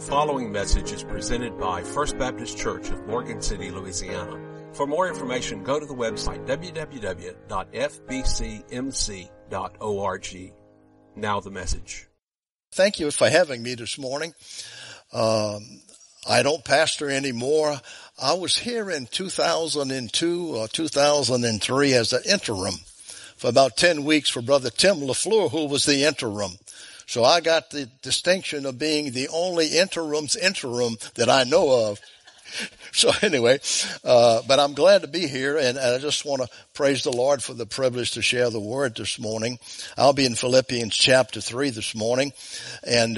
following message is presented by First Baptist Church of Morgan City, Louisiana. For more information, go to the website www.fbcmc.org. Now the message. Thank you for having me this morning. I don't pastor anymore. I was here in 2002 or 2003 as an interim for about 10 weeks for Brother Tim LaFleur, who was the interim. So I got the distinction of being the only interim that I know of. So anyway, but I'm glad to be here, and I just want to praise the Lord for the privilege to share the word this morning. I'll be in Philippians chapter 3 this morning, and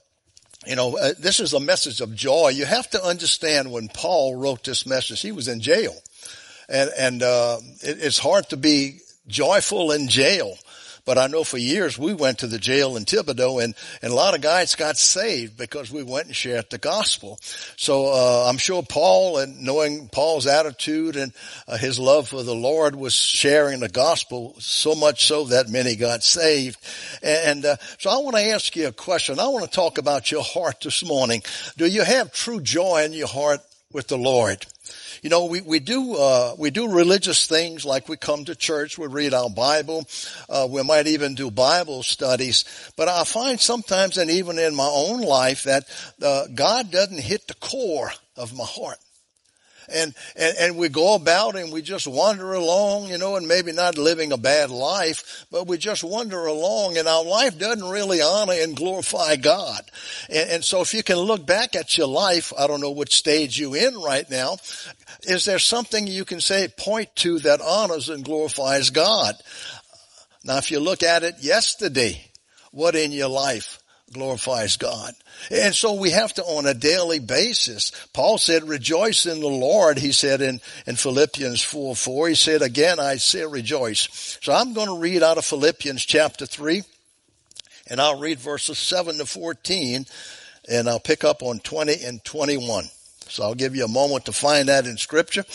this is a message of joy. You have to understand, when Paul wrote this message, he was in jail, and it's hard to be joyful in jail. But I know for years we went to the jail in Thibodaux, and a lot of guys got saved because we went and shared the gospel. So I'm sure Paul, and knowing Paul's attitude and his love for the Lord, was sharing the gospel, so much so that many got saved. And so I want to ask you a question. I want to talk about your heart this morning. Do you have true joy in your heart with the Lord? You know, we do religious things, like we come to church, we read our Bible, we might even do Bible studies. But I find sometimes, and even in my own life, that God doesn't hit the core of my heart. And we go about and we just wander along, and maybe not living a bad life, but we just wander along, and our life doesn't really honor and glorify God. And so if you can look back at your life, I don't know what stage you're in right now, is there something you can point to that honors and glorifies God? Now, if you look at it yesterday, what in your life glorifies God? And so we have to, on a daily basis. Paul said, rejoice in the Lord, he said in Philippians 4:4. He said, again, I say rejoice. So I'm going to read out of Philippians chapter 3, and I'll read verses 7 to 14, and I'll pick up on 20 and 21. So I'll give you a moment to find that in Scripture.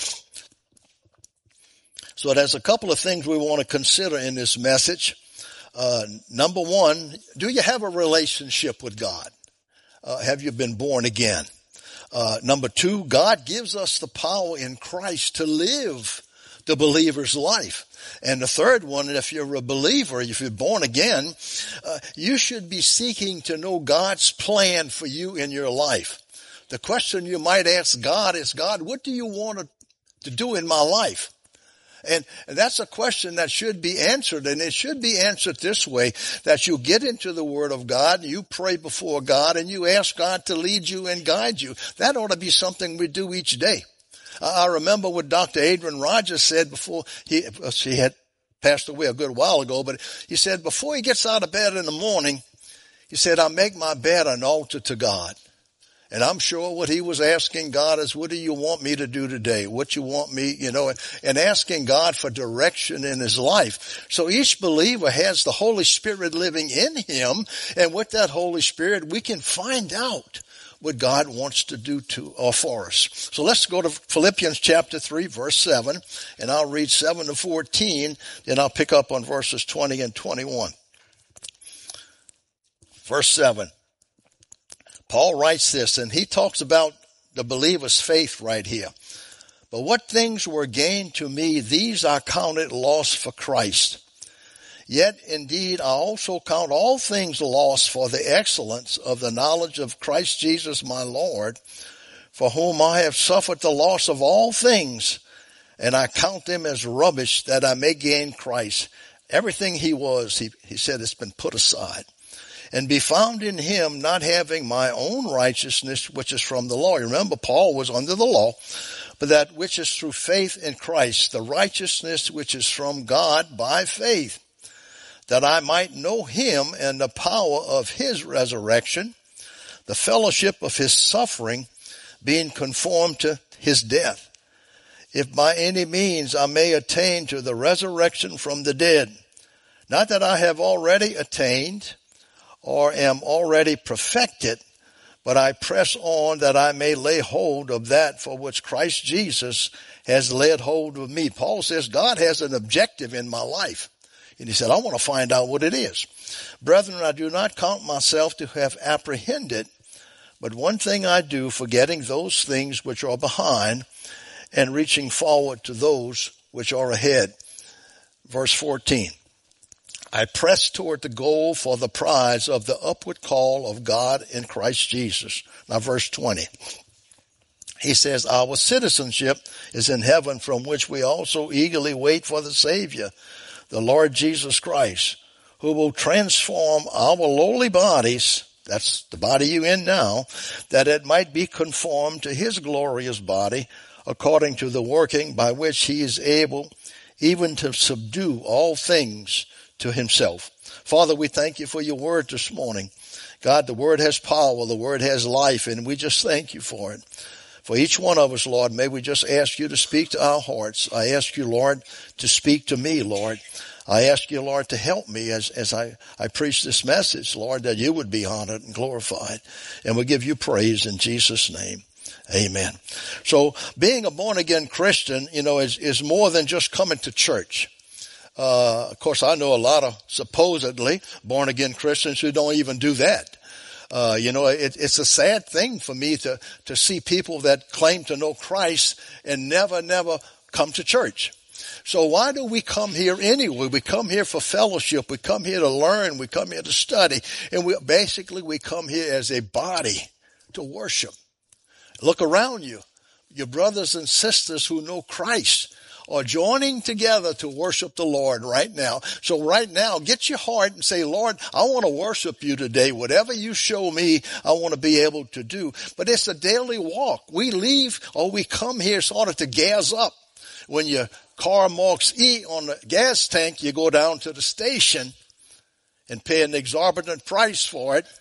So there's a couple of things we want to consider in this message. Number one, do you have a relationship with God? Have you been born again? Number two, God gives us the power in Christ to live the believer's life. And the third one, if you're a believer, if you're born again, you should be seeking to know God's plan for you in your life. The question you might ask God is, God, what do you want to do in my life? And that's a question that should be answered, and it should be answered this way, that you get into the Word of God, you pray before God, and you ask God to lead you and guide you. That ought to be something we do each day. I remember what Dr. Adrian Rogers said before he had passed away a good while ago, but he said before he gets out of bed in the morning, he said, I make my bed an altar to God. And I'm sure what he was asking God is, what do you want me to do today? What you want me, and asking God for direction in his life. So each believer has the Holy Spirit living in him. And with that Holy Spirit, we can find out what God wants to do for us. So let's go to Philippians chapter 3, verse 7. And I'll read 7 to 14. Then I'll pick up on verses 20 and 21. Verse 7. Paul writes this, and he talks about the believer's faith right here. But what things were gained to me, these I counted loss for Christ. Yet indeed I also count all things loss for the excellence of the knowledge of Christ Jesus my Lord, for whom I have suffered the loss of all things, and I count them as rubbish that I may gain Christ. Everything he was, he said, it's been put aside. And be found in him, not having my own righteousness, which is from the law. Remember, Paul was under the law, but that which is through faith in Christ, the righteousness which is from God by faith, that I might know him and the power of his resurrection, the fellowship of his suffering, being conformed to his death, if by any means I may attain to the resurrection from the dead. Not that I have already attained, or am already perfected, but I press on that I may lay hold of that for which Christ Jesus has laid hold of me. Paul says God has an objective in my life. And he said, I want to find out what it is. Brethren, I do not count myself to have apprehended, But one thing I do, forgetting those things which are behind and reaching forward to those which are ahead. Verse 14. I press toward the goal for the prize of the upward call of God in Christ Jesus. Now verse 20. He says, our citizenship is in heaven, from which we also eagerly wait for the Savior, the Lord Jesus Christ, who will transform our lowly bodies, that's the body you're in now, that it might be conformed to his glorious body, according to the working by which he is able even to subdue all things to himself. Father, we thank you for your word this morning. God, the word has power, the word has life, and we just thank you for it. For each one of us, Lord, may we just ask you to speak to our hearts. I ask you, Lord, to speak to me, Lord. I ask you, Lord, to help me as I preach this message, Lord, that you would be honored and glorified. And we give you praise in Jesus' name. Amen. So being a born-again Christian, is more than just coming to church. Of course, I know a lot of supposedly born-again Christians who don't even do that. It's a sad thing for me to see people that claim to know Christ and never come to church. So why do we come here anyway? We come here for fellowship. We come here to learn. We come here to study. And we come here as a body to worship. Look around you. Your brothers and sisters who know Christ are joining together to worship the Lord right now. So right now, get your heart and say, Lord, I want to worship you today. Whatever you show me, I want to be able to do. But it's a daily walk. We leave or we come here sort of to gas up. When your car marks E on the gas tank, you go down to the station and pay an exorbitant price for it.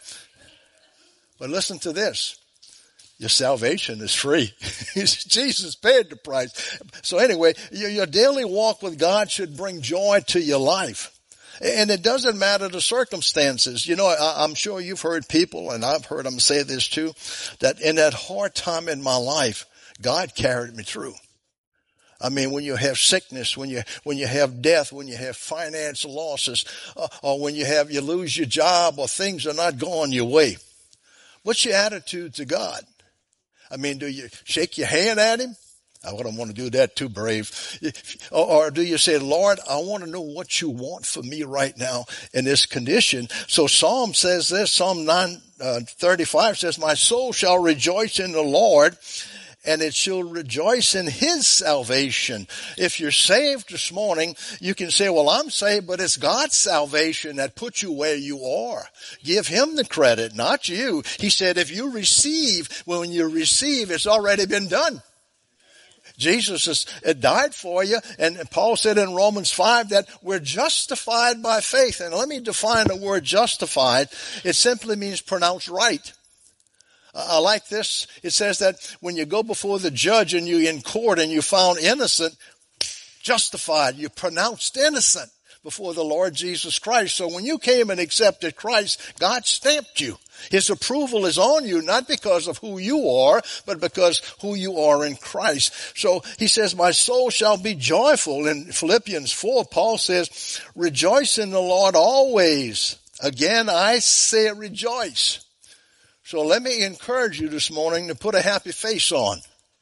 But listen to this. Your salvation is free. Jesus paid the price. So anyway, your daily walk with God should bring joy to your life. And it doesn't matter the circumstances. I'm sure you've heard people, and I've heard them say this too, that in that hard time in my life, God carried me through. I mean, when you have sickness, when you have death, when you have financial losses, or when you lose your job or things are not going your way. What's your attitude to God? I mean, do you shake your hand at him? I wouldn't want to do that too brave. Or do you say, Lord, I want to know what you want for me right now in this condition. So Psalm says this, Psalm 9:35 says, my soul shall rejoice in the Lord, and it shall rejoice in his salvation. If you're saved this morning, you can say, well, I'm saved, but it's God's salvation that put you where you are. Give him the credit, not you. He said, if you receive, when you receive, it's already been done. Jesus has died for you, and Paul said in Romans 5 that we're justified by faith. And let me define the word justified. It simply means pronounced right. I like this. It says that when you go before the judge and you're in court and you're found innocent, justified, you're pronounced innocent before the Lord Jesus Christ. So when you came and accepted Christ, God stamped you. His approval is on you, not because of who you are, but because who you are in Christ. So he says, my soul shall be joyful. In Philippians 4, Paul says, rejoice in the Lord always. Again, I say rejoice. So let me encourage you this morning to put a happy face on.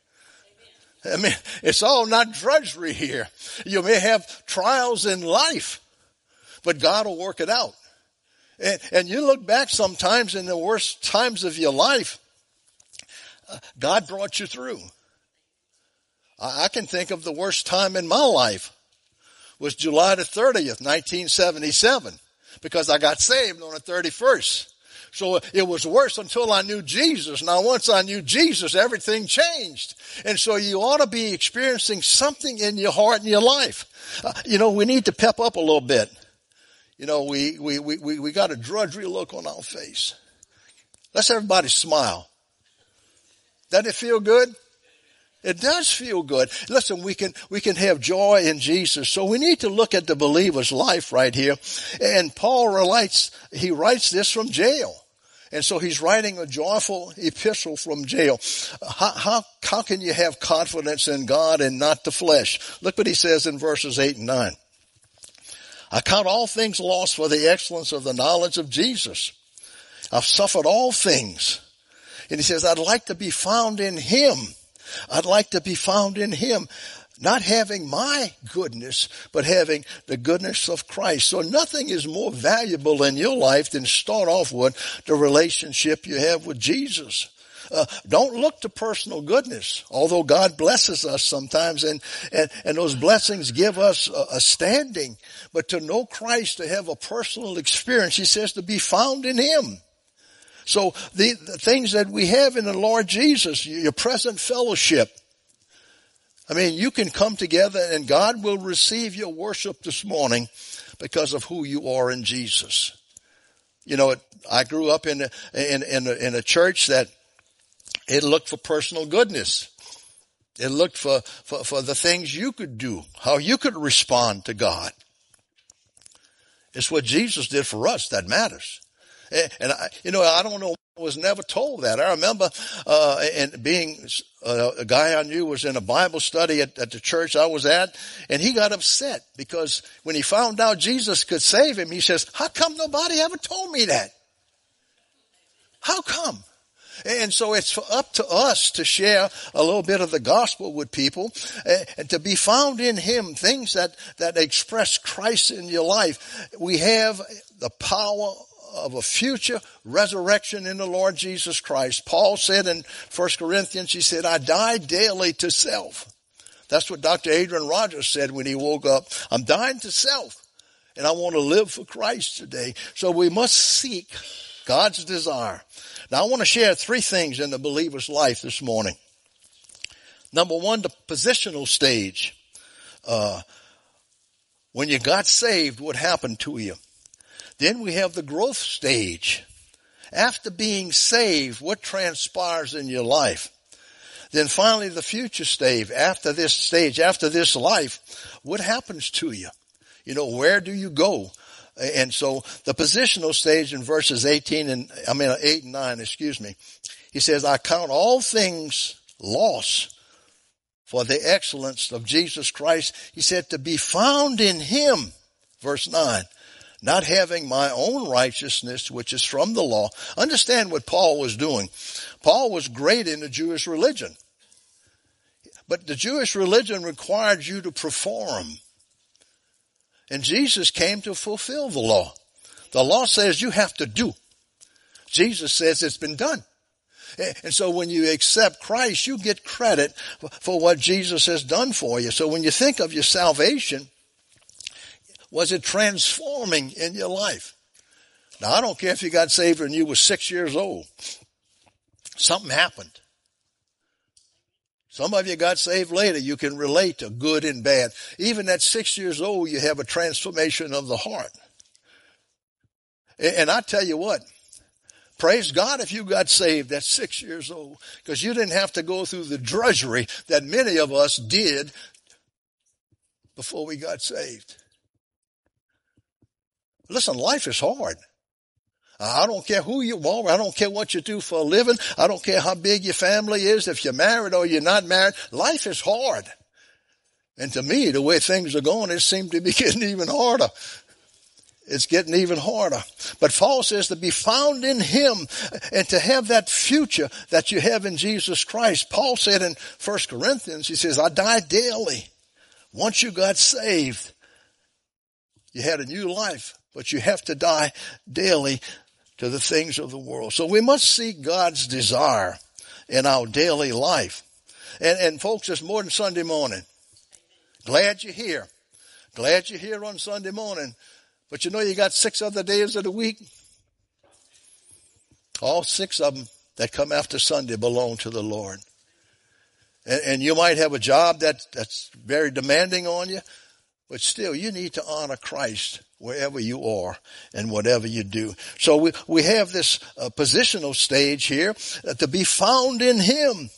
I mean, it's all not drudgery here. You may have trials in life, but God will work it out. And you look back sometimes in the worst times of your life, God brought you through. I can think of the worst time in my life was July the 30th, 1977, because I got saved on the 31st. So it was worse until I knew Jesus. Now, once I knew Jesus, everything changed. And so you ought to be experiencing something in your heart and your life. We need to pep up a little bit. We got a drudgery look on our face. Let's everybody smile. Doesn't it feel good? It does feel good. Listen, we can have joy in Jesus. So we need to look at the believer's life right here. And Paul writes this from jail. And so he's writing a joyful epistle from jail. How can you have confidence in God and not the flesh? Look what he says in verses 8 and 9. I count all things lost for the excellence of the knowledge of Jesus. I've suffered all things. And he says, I'd like to be found in him. I'd like to be found in him. Not having my goodness, but having the goodness of Christ. So nothing is more valuable in your life than start off with the relationship you have with Jesus. Don't look to personal goodness, although God blesses us sometimes and those blessings give us a standing. But to know Christ, to have a personal experience, he says to be found in him. So the things that we have in the Lord Jesus, your present fellowship, I mean, you can come together and God will receive your worship this morning because of who you are in Jesus. You know, I grew up in a church that it looked for personal goodness. It looked for the things you could do, how you could respond to God. It's what Jesus did for us that matters. And I don't know, I was never told that. I remember, and being a guy I knew was in a Bible study at the church I was at, and he got upset because when he found out Jesus could save him, he says, how come nobody ever told me that? How come? And so it's up to us to share a little bit of the gospel with people and to be found in him, things that express Christ in your life. We have the power of a future resurrection in the Lord Jesus Christ. Paul said in 1 Corinthians, he said, I die daily to self. That's what Dr. Adrian Rogers said when he woke up. I'm dying to self, and I want to live for Christ today. So we must seek God's desire. Now I want to share three things in the believer's life this morning. Number one, the positional stage. When you got saved, what happened to you? Then we have the growth stage. After being saved, what transpires in your life? Then finally the future stage, after this life, what happens to you? You know, where do you go? And so the positional stage in verses 8 and 9, he says, I count all things loss for the excellence of Jesus Christ. He said to be found in him, verse 9. Not having my own righteousness, which is from the law. Understand what Paul was doing. Paul was great in the Jewish religion. But the Jewish religion required you to perform. And Jesus came to fulfill the law. The law says you have to do. Jesus says it's been done. And so when you accept Christ, you get credit for what Jesus has done for you. So when you think of your salvation, was it transforming in your life? Now, I don't care if you got saved when you were 6 years old. Something happened. Some of you got saved later. You can relate to good and bad. Even at 6 years old, you have a transformation of the heart. And I tell you what, praise God if you got saved at 6 years old, because you didn't have to go through the drudgery that many of us did before we got saved. Listen, life is hard. I don't care who you are. I don't care what you do for a living. I don't care how big your family is, if you're married or you're not married. Life is hard. And to me, the way things are going, it seems to be getting even harder. It's getting even harder. But Paul says to be found in him and to have that future that you have in Jesus Christ. Paul said in 1 Corinthians, he says, I die daily. Once you got saved, you had a new life. But you have to die daily to the things of the world. So we must seek God's desire in our daily life. And folks, it's more than Sunday morning. Glad you're here. Glad you're here on Sunday morning. But you know you got 6 other days of the week? All 6 of them that come after Sunday belong to the Lord. And you might have a job that's very demanding on you. But still, you need to honor Christ wherever you are and whatever you do. So we have this positional stage here to be found in him.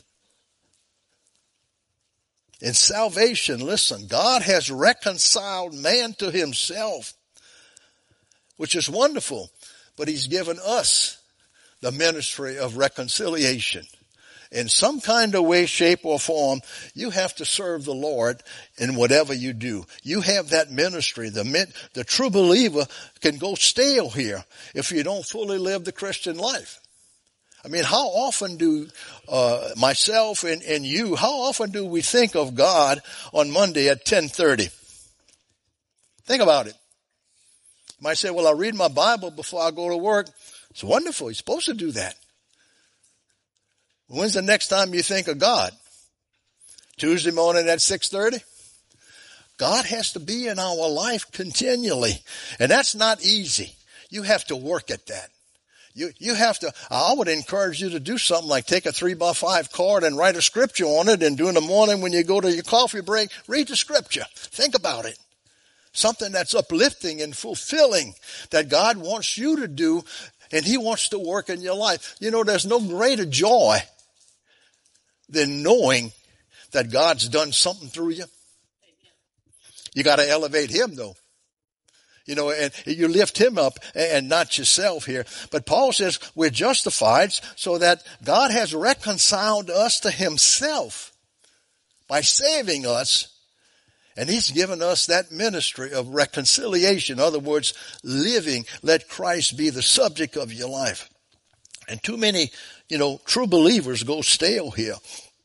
In salvation, listen, God has reconciled man to himself, which is wonderful. But he's given us the ministry of reconciliation. In some kind of way, shape, or form, you have to serve the Lord in whatever you do. You have that ministry. The true believer can go stale here if you don't fully live the Christian life. I mean, how often do myself and you, how often do we think of God on Monday at 10:30? Think about it. You might say, well, I read my Bible before I go to work. It's wonderful. You're supposed to do that. When's the next time you think of God? Tuesday morning at 6:30? God has to be in our life continually. And that's not easy. You have to work at that. You have to, I would encourage you to do something like take a 3x5 card and write a scripture on it, and during the morning when you go to your coffee break, read the scripture. Think about it. Something that's uplifting and fulfilling that God wants you to do, and He wants to work in your life. You know, there's no greater joy than knowing that God's done something through you. You got to elevate Him, though. You know, and you lift Him up and not yourself here. But Paul says we're justified so that God has reconciled us to Himself by saving us. And He's given us that ministry of reconciliation. In other words, living, let Christ be the subject of your life. And too many, true believers go stale here.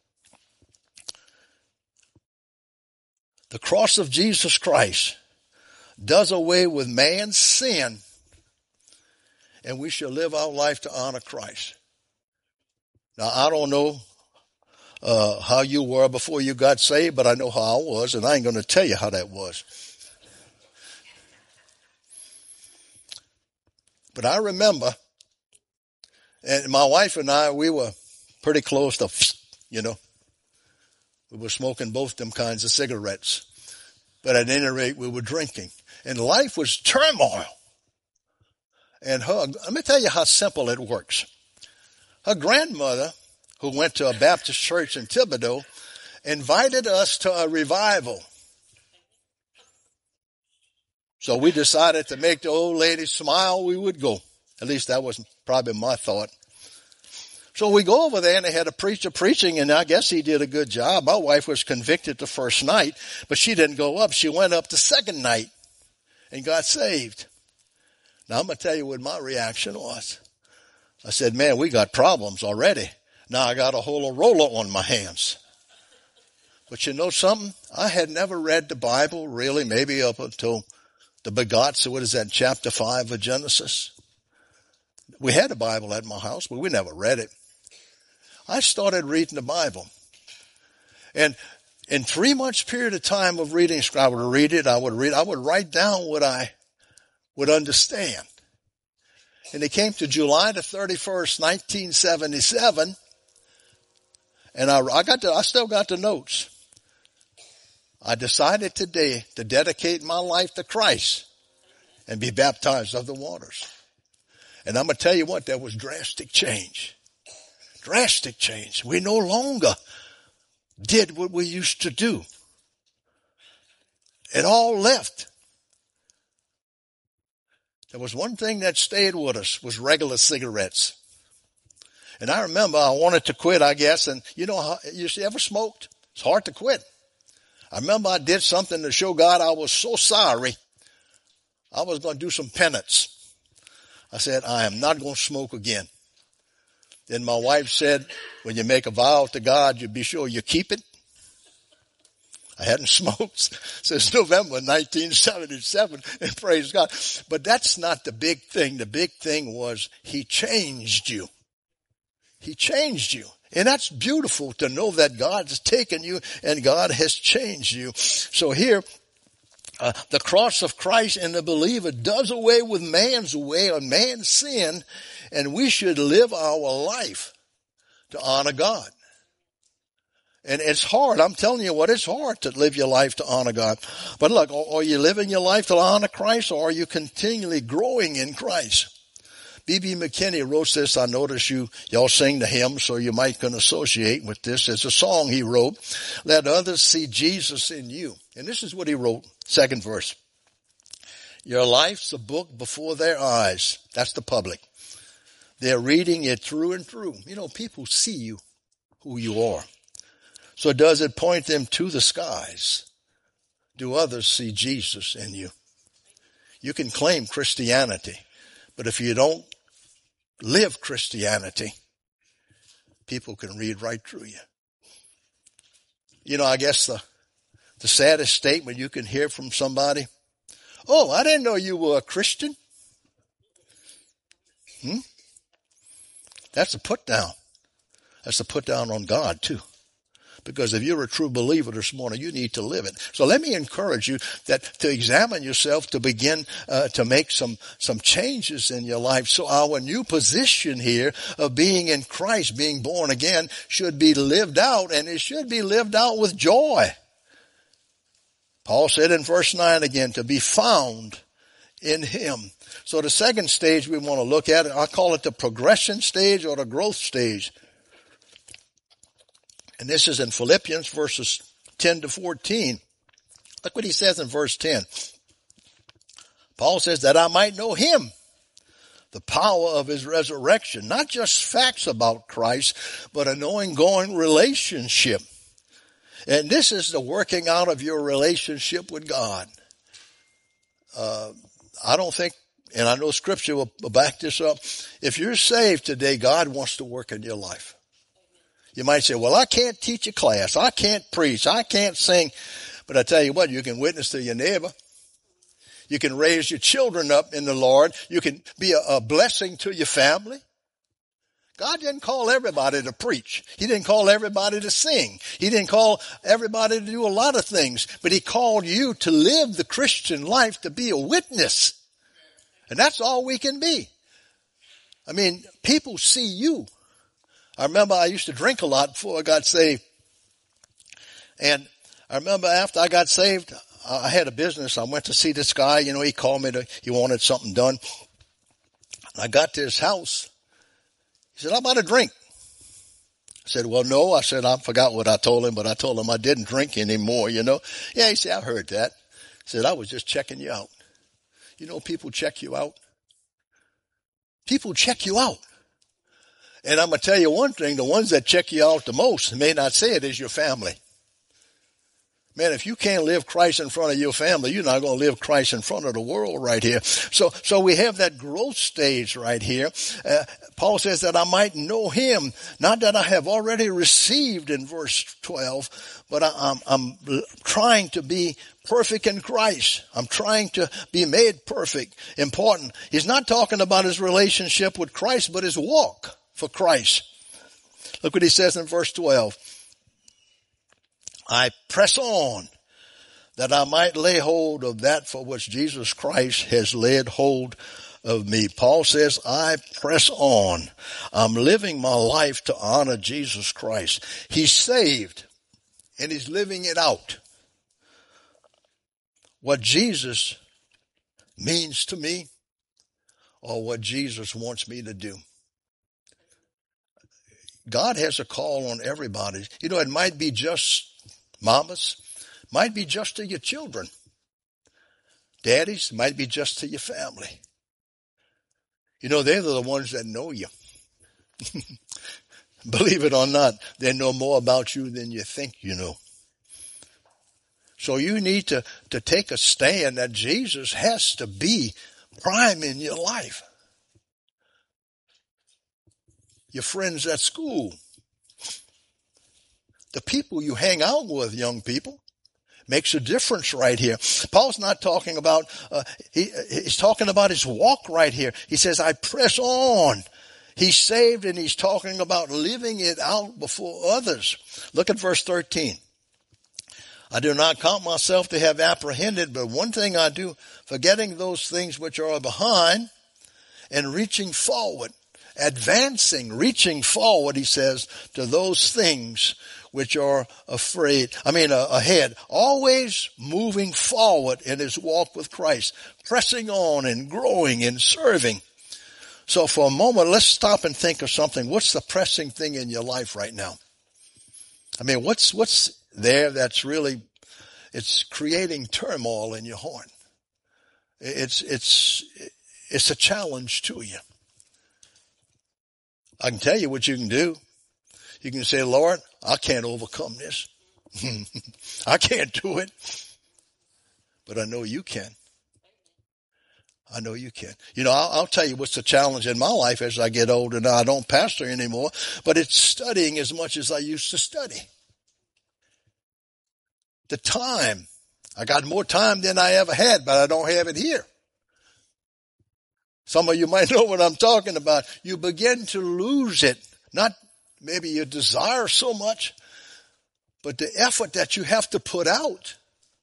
The cross of Jesus Christ does away with man's sin, and we shall live our life to honor Christ. Now, I don't know how you were before you got saved, but I know how I was, and I ain't going to tell you how that was. But I remember, and my wife and I, we were pretty close to, we were smoking both them kinds of cigarettes. But at any rate, we were drinking. And life was turmoil. And let me tell you how simple it works. Her grandmother, who went to a Baptist church in Thibodaux, invited us to a revival. So we decided to make the old lady smile, we would go. At least that was probably my thought. So we go over there, and they had a preacher preaching, and I guess he did a good job. My wife was convicted the first night, but she didn't go up. She went up the second night and got saved. Now, I'm going to tell you what my reaction was. I said, man, we got problems already. Now I got a whole roller on my hands. But you know something? I had never read the Bible, really, maybe up until the begots, what is that, chapter 5 of Genesis? We had a Bible at my house, but we never read it. I started reading the Bible. And in 3 months period of time of reading, I would read it, I would write down what I would understand. And it came to July the 31st, 1977, and I still got the notes. I decided today to dedicate my life to Christ and be baptized of the waters. And I'm going to tell you what, there was drastic change. Drastic change. We no longer did what we used to do. It all left. There was one thing that stayed with us, was regular cigarettes. And I remember I wanted to quit, I guess, and you ever smoked? It's hard to quit. I remember I did something to show God I was so sorry. I was going to do some penance. I said, I am not going to smoke again. Then my wife said, when you make a vow to God, you be sure you keep it. I hadn't smoked since November 1977, and praise God. But that's not the big thing. The big thing was He changed you. He changed you. And that's beautiful to know that God has taken you and God has changed you. So here, the cross of Christ in the believer does away with man's way or man's sin, and we should live our life to honor God. And it's hard. I'm telling you what, it's hard to live your life to honor God. But look, are you living your life to honor Christ, or are you continually growing in Christ? B.B. McKinney wrote this. I notice y'all sing the hymn, so you might can associate with this. It's a song he wrote. Let others see Jesus in you. And this is what he wrote, second verse. Your life's a book before their eyes. That's the public. They're reading it through and through. People see you, who you are. So does it point them to the skies? Do others see Jesus in you? You can claim Christianity, but if you don't live Christianity, people can read right through you. You know, I guess the saddest statement you can hear from somebody, oh, I didn't know you were a Christian. That's a put down. That's a put down on God too. Because if you're a true believer this morning, you need to live it. So let me encourage you that to examine yourself, to begin to make some changes in your life. So our new position here of being in Christ, being born again, should be lived out, and it should be lived out with joy. Paul said in verse 9 again, to be found in him. So the second stage we want to look at, I call it the progression stage or the growth stage. And this is in Philippians verses 10 to 14. Look what he says in verse 10. Paul says that I might know him, the power of his resurrection, not just facts about Christ, but an ongoing relationship. And this is the working out of your relationship with God. I don't think, and I know Scripture will back this up, if you're saved today, God wants to work in your life. You might say, well, I can't teach a class. I can't preach. I can't sing. But I tell you what, you can witness to your neighbor. You can raise your children up in the Lord. You can be a blessing to your family. God didn't call everybody to preach. He didn't call everybody to sing. He didn't call everybody to do a lot of things. But he called you to live the Christian life, to be a witness. And that's all we can be. I mean, people see you. I remember I used to drink a lot before I got saved. And I remember after I got saved, I had a business. I went to see this guy. You know, he called me he wanted something done. And I got to his house. He said, how about a drink? I said, well, no. I said, I forgot what I told him, but I told him I didn't drink anymore, you know. Yeah, he said, I heard that. He said, I was just checking you out. You know, people check you out. People check you out. And I'm going to tell you one thing, the ones that check you out the most, may not say it, is your family. Man, if you can't live Christ in front of your family, you're not going to live Christ in front of the world right here. So we have that growth stage right here. Paul says that I might know him, not that I have already received in verse 12, but I'm trying to be perfect in Christ. I'm trying to be made perfect. Important. He's not talking about his relationship with Christ, but his walk for Christ. Look what he says in verse 12. I press on that I might lay hold of that for which Jesus Christ has laid hold of me. Paul says, I press on. I'm living my life to honor Jesus Christ. He's saved and he's living it out. What Jesus means to me or what Jesus wants me to do. God has a call on everybody. You know, it might be just mamas, might be just to your children. Daddies, might be just to your family. You know, they're the ones that know you. Believe it or not, they know more about you than you think you know. So you need to take a stand that Jesus has to be prime in your life. Your friends at school, the people you hang out with, young people, makes a difference right here. Paul's not talking about, he's talking about his walk right here. He says, I press on. He's saved and he's talking about living it out before others. Look at verse 13. I do not count myself to have apprehended, but one thing I do, forgetting those things which are behind and reaching forward. Advancing, reaching forward, he says, to those things which are ahead. Always moving forward in his walk with Christ. Pressing on and growing and serving. So for a moment, let's stop and think of something. What's the pressing thing in your life right now? I mean, what's there that's really, it's creating turmoil in your heart. It's a challenge to you. I can tell you what you can do. You can say, Lord, I can't overcome this. I can't do it. But I know you can. I know you can. You know, I'll tell you what's the challenge in my life as I get older. Now I don't pastor anymore, but it's studying as much as I used to study. The time. I got more time than I ever had, but I don't have it here. Some of you might know what I'm talking about. You begin to lose it. Not maybe your desire so much, but the effort that you have to put out.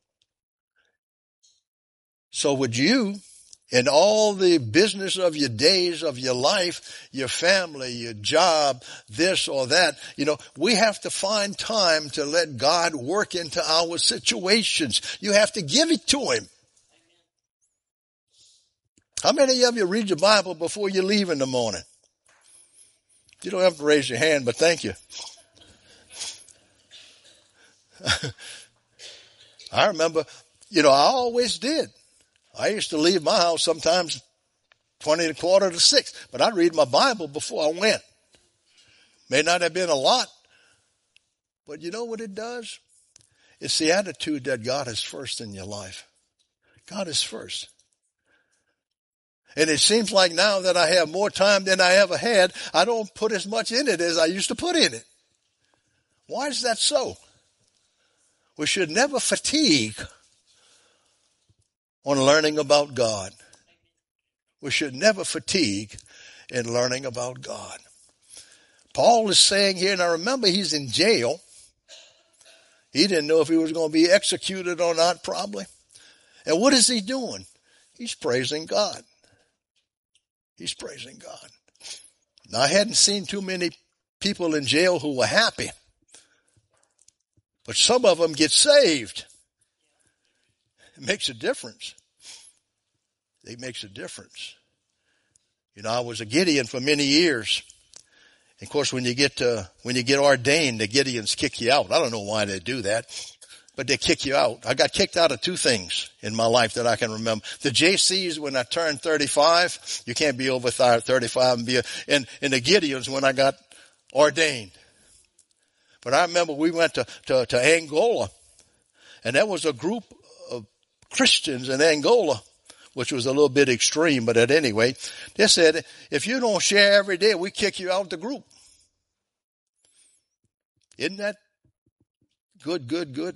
So would you, in all the business of your days, of your life, your family, your job, this or that, you know, we have to find time to let God work into our situations. You have to give it to Him. How many of you read your Bible before you leave in the morning? You don't have to raise your hand, but thank you. I remember, you know, I always did. I used to leave my house sometimes 20 to quarter to 6, but I'd read my Bible before I went. May not have been a lot, but you know what it does? It's the attitude that God is first in your life. God is first. And it seems like now that I have more time than I ever had, I don't put as much in it as I used to put in it. Why is that so? We should never fatigue on learning about God. We should never fatigue in learning about God. Paul is saying here, now remember he's in jail. He didn't know if he was going to be executed or not probably. And what is he doing? He's praising God. He's praising God. Now I hadn't seen too many people in jail who were happy. But some of them get saved. It makes a difference. It makes a difference. You know, I was a Gideon for many years. And of course, when you get ordained, the Gideons kick you out. I don't know why they do that, but they kick you out. I got kicked out of two things in my life that I can remember. The JCs when I turned 35, you can't be over 35 and be and the Gideons when I got ordained. But I remember we went to Angola, and there was a group of Christians in Angola, which was a little bit extreme, but at any rate, they said, if you don't share every day, we kick you out of the group. Isn't that good?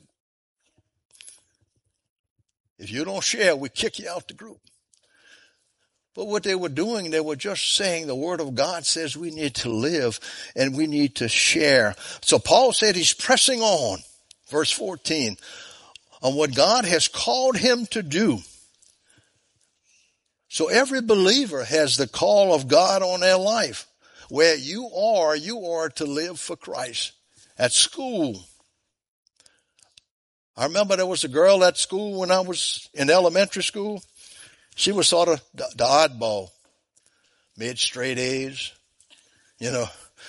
If you don't share, we kick you out the group. But what they were doing, they were just saying the Word of God says we need to live and we need to share. So Paul said he's pressing on, verse 14, on what God has called him to do. So every believer has the call of God on their life. Where you are to live for Christ. At school. I remember there was a girl at school when I was in elementary school. She was sort of the oddball. Made straight A's, you know.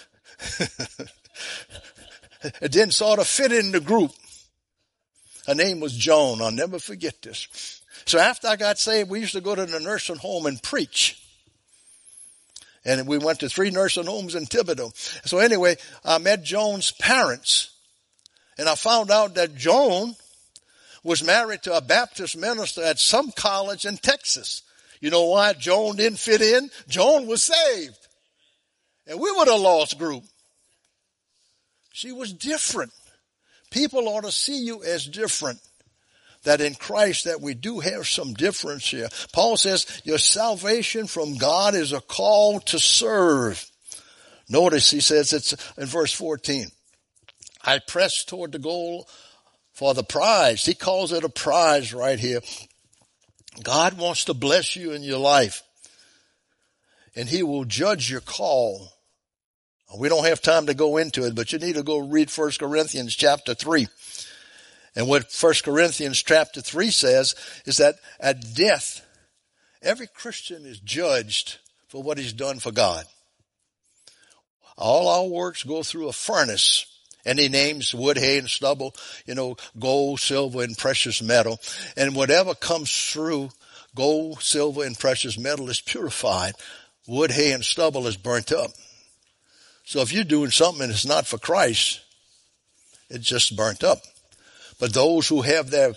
It didn't sort of fit in the group. Her name was Joan. I'll never forget this. So after I got saved, we used to go to the nursing home and preach. And we went to 3 nursing homes in Thibodeau. So anyway, I met Joan's parents. And I found out that Joan was married to a Baptist minister at some college in Texas. You know why Joan didn't fit in? Joan was saved. And we were the lost group. She was different. People ought to see you as different. That in Christ that we do have some difference here. Paul says your salvation from God is a call to serve. Notice he says it's in verse 14. I press toward the goal for the prize. He calls it a prize right here. God wants to bless you in your life. And he will judge your call. We don't have time to go into it, but you need to go read 1 Corinthians chapter 3. And what 1 Corinthians chapter 3 says is that at death, every Christian is judged for what he's done for God. All our works go through a furnace. And he names wood, hay, and stubble, you know, gold, silver, and precious metal. And whatever comes through gold, silver, and precious metal is purified. Wood, hay, and stubble is burnt up. So if you're doing something and it's not for Christ, it's just burnt up. But those who have their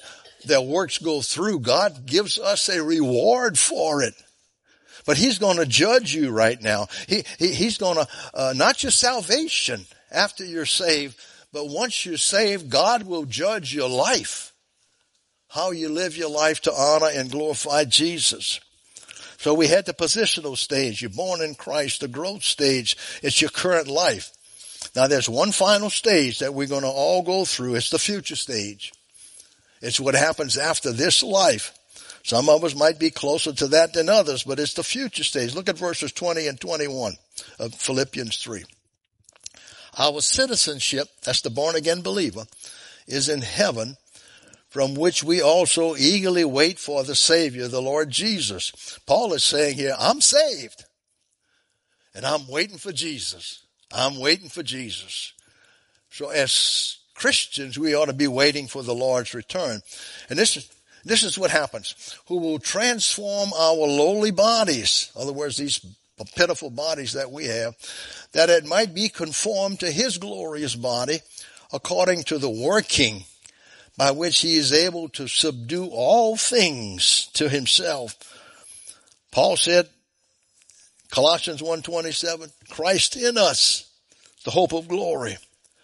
their works go through, God gives us a reward for it. But he's going to judge you right now. He's going to, not your salvation after you're saved, but once you're saved, God will judge your life. How you live your life to honor and glorify Jesus. So we had the positional stage. You're born in Christ. The growth stage, it's your current life. Now there's one final stage that we're going to all go through. It's the future stage. It's what happens after this life. Some of us might be closer to that than others, but it's the future stage. Look at verses 20 and 21 of Philippians 3. Our citizenship, that's the born again believer, is in heaven, from which we also eagerly wait for the Savior, the Lord Jesus. Paul is saying here, I'm saved, and I'm waiting for Jesus. I'm waiting for Jesus. So as Christians, we ought to be waiting for the Lord's return. And this is what happens. Who will transform our lowly bodies, in other words, these pitiful bodies that we have, that it might be conformed to his glorious body, according to the working by which he is able to subdue all things to himself. Paul said, Colossians 1:27, Christ in us, the hope of glory.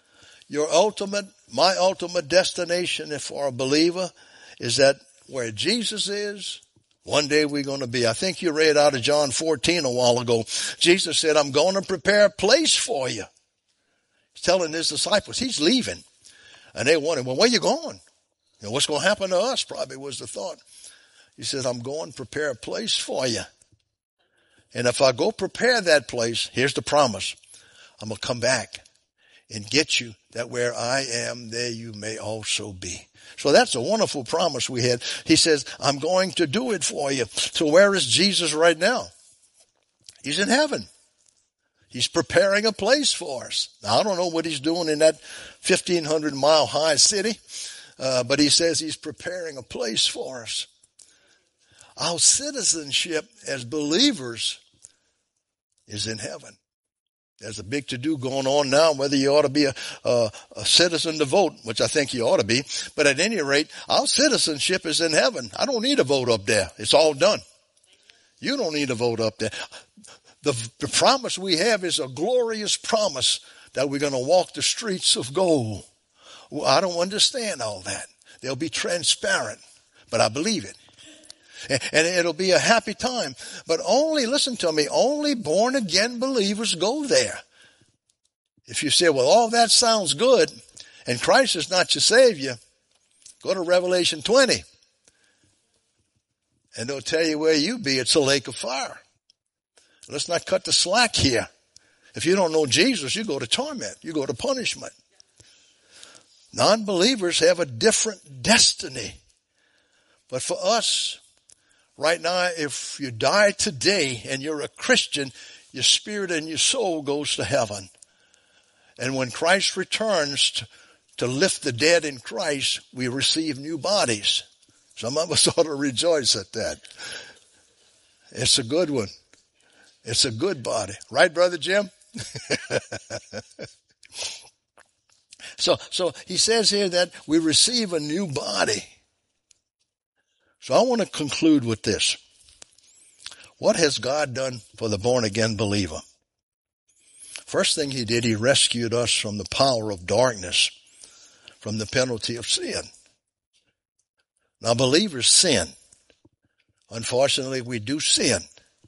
My ultimate destination for a believer is that where Jesus is, one day we're going to be. I think you read out of John 14 a while ago. Jesus said, I'm going to prepare a place for you. He's telling his disciples, he's leaving. And they wondered, well, where you going? You know, what's going to happen to us? Probably was the thought. He said, I'm going to prepare a place for you. And if I go prepare that place, here's the promise. I'm going to come back and get you, that where I am, there you may also be. So that's a wonderful promise we had. He says, I'm going to do it for you. So where is Jesus right now? He's in heaven. He's preparing a place for us. Now, I don't know what he's doing in that 1,500-mile high city, but he says he's preparing a place for us. Our citizenship as believers is in heaven. There's a big to-do going on now, whether you ought to be a citizen to vote, which I think you ought to be. But at any rate, our citizenship is in heaven. I don't need a vote up there. It's all done. You don't need a vote up there. The promise we have is a glorious promise that we're going to walk the streets of gold. Well, I don't understand all that. They'll be transparent, but I believe it. And it'll be a happy time. But only, listen to me, only born again believers go there. If you say, well, all that sounds good, and Christ is not your Savior, go to Revelation 20. And they'll tell you where you be. It's a lake of fire. Let's not cut the slack here. If you don't know Jesus, you go to torment. You go to punishment. Non-believers have a different destiny. But for us, right now, if you die today and you're a Christian, your spirit and your soul goes to heaven. And when Christ returns to lift the dead in Christ, we receive new bodies. Some of us ought to rejoice at that. It's a good one. It's a good body. Right, Brother Jim? So he says here that we receive a new body. So I want to conclude with this. What has God done for the born-again believer? First thing he did, he rescued us from the power of darkness, from the penalty of sin. Now, believers sin. Unfortunately, we do sin.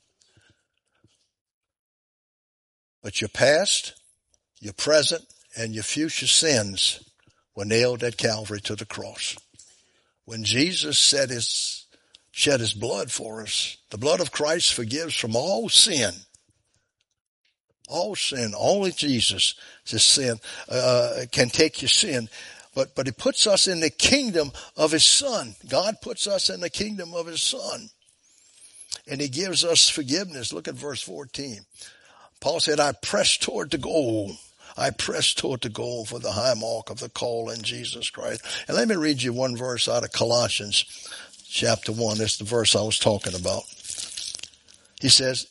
But your past, your present, and your future sins were nailed at Calvary to the cross. When Jesus shed his blood for us, the blood of Christ forgives from all sin. All sin. Only Jesus can take your sin. But he puts us in the kingdom of his Son. God puts us in the kingdom of his Son. And he gives us forgiveness. Look at verse 14. Paul said, I press toward the goal. I press toward the goal for the high mark of the call in Jesus Christ. And let me read you one verse out of Colossians chapter 1. That's the verse I was talking about. He says,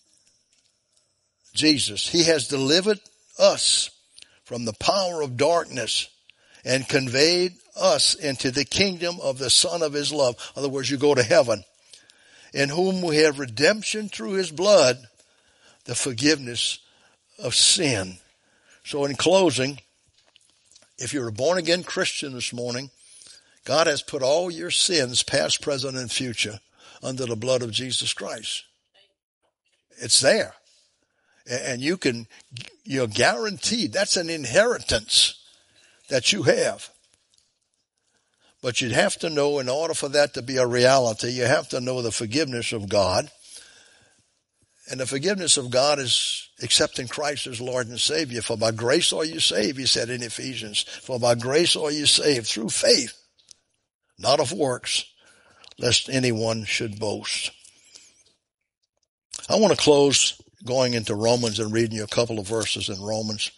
Jesus, he has delivered us from the power of darkness and conveyed us into the kingdom of the Son of his love. In other words, you go to heaven. In whom we have redemption through his blood, the forgiveness of sin. So in closing, if you're a born-again Christian this morning, God has put all your sins, past, present, and future, under the blood of Jesus Christ. It's there. And you're guaranteed. That's an inheritance that you have. But you'd have to know, in order for that to be a reality, you have to know the forgiveness of God. And the forgiveness of God is accepting Christ as Lord and Savior. For by grace are you saved, he said in Ephesians. For by grace are you saved through faith, not of works, lest anyone should boast. I want to close going into Romans and reading you a couple of verses in Romans.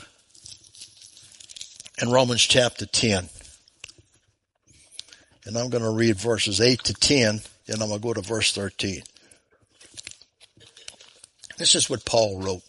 In Romans chapter 10. And I'm going to read verses 8 to 10, then I'm going to go to verse 13. This is what Paul wrote.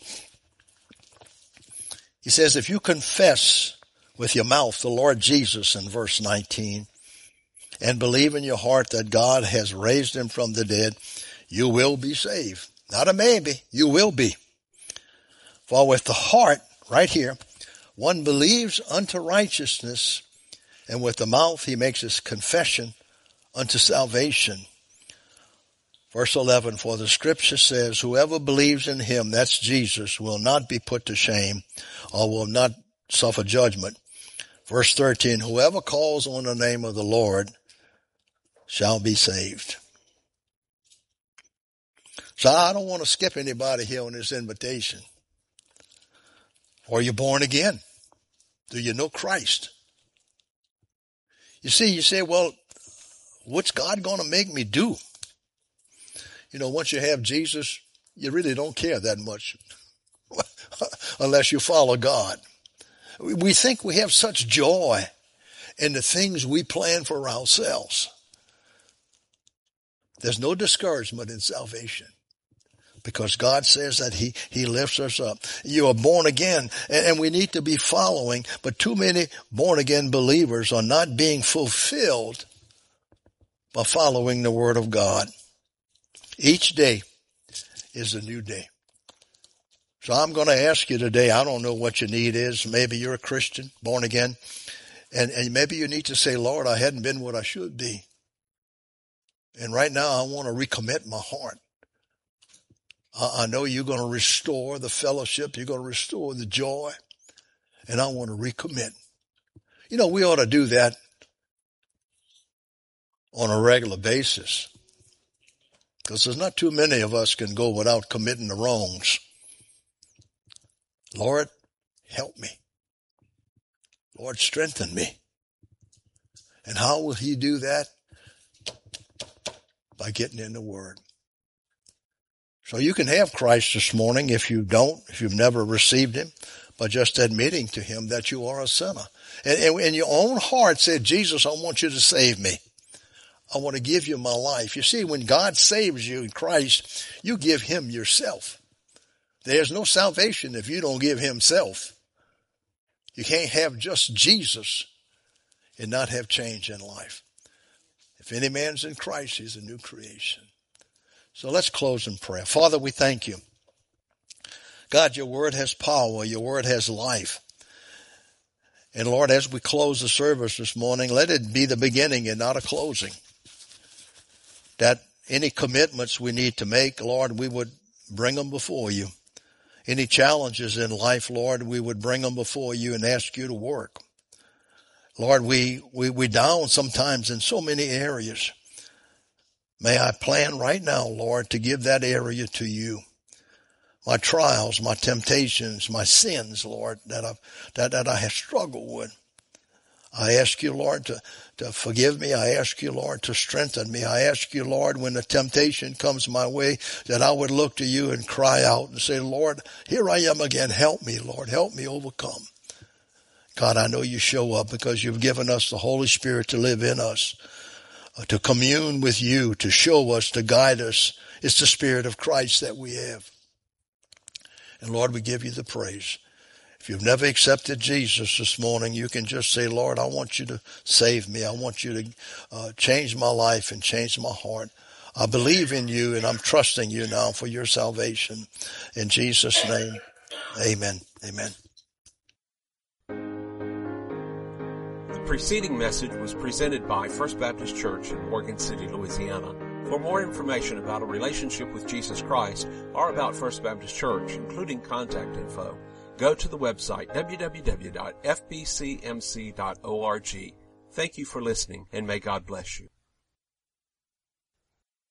He says, if you confess with your mouth the Lord Jesus, in verse 19, and believe in your heart that God has raised him from the dead, you will be saved. Not a maybe, you will be. For with the heart, right here, one believes unto righteousness, and with the mouth he makes his confession unto salvation. Verse 11, for the scripture says, whoever believes in him, that's Jesus, will not be put to shame, or will not suffer judgment. Verse 13, whoever calls on the name of the Lord shall be saved. So I don't want to skip anybody here on this invitation. Are you born again? Do you know Christ? You see, you say, well, what's God going to make me do? You know, once you have Jesus, you really don't care that much unless you follow God. We think we have such joy in the things we plan for ourselves. There's no discouragement in salvation because God says that He lifts us up. You are born again, and we need to be following, but too many born-again believers are not being fulfilled by following the Word of God. Each day is a new day. So I'm going to ask you today, I don't know what your need is. Maybe you're a Christian, born again, and maybe you need to say, Lord, I hadn't been what I should be. And right now I want to recommit my heart. I know you're going to restore the fellowship. You're going to restore the joy. And I want to recommit. You know, we ought to do that on a regular basis. Because there's not too many of us can go without committing the wrongs. Lord, help me. Lord, strengthen me. And how will He do that? By getting in the Word. So you can have Christ this morning if you've never received Him, by just admitting to Him that you are a sinner. And in your own heart say, Jesus, I want you to save me. I want to give you my life. You see, when God saves you in Christ, you give Him yourself. There's no salvation if you don't give Him self. You can't have just Jesus and not have change in life. If any man's in Christ, he's a new creation. So let's close in prayer. Father, we thank you. God, your word has power. Your word has life. And Lord, as we close the service this morning, let it be the beginning and not a closing. That any commitments we need to make, Lord, we would bring them before you. Any challenges in life, Lord, we would bring them before you and ask you to work. Lord, we down sometimes in so many areas. May I plan right now, Lord, to give that area to you. My trials, my temptations, my sins, Lord, that I have struggled with. I ask you, Lord, to forgive me. I ask you, Lord, to strengthen me. I ask you, Lord, when the temptation comes my way, that I would look to you and cry out and say, Lord, here I am again. Help me, Lord. Help me overcome. God, I know you show up because you've given us the Holy Spirit to live in us, to commune with you, to show us, to guide us. It's the Spirit of Christ that we have. And Lord, we give you the praise. If you've never accepted Jesus this morning, you can just say, Lord, I want you to save me. I want you to change my life and change my heart. I believe in you, and I'm trusting you now for your salvation. In Jesus' name, amen. Amen. The preceding message was presented by First Baptist Church in Morgan City, Louisiana. For more information about a relationship with Jesus Christ or about First Baptist Church, including contact info, go to the website www.fbcmc.org. Thank you for listening, and may God bless you.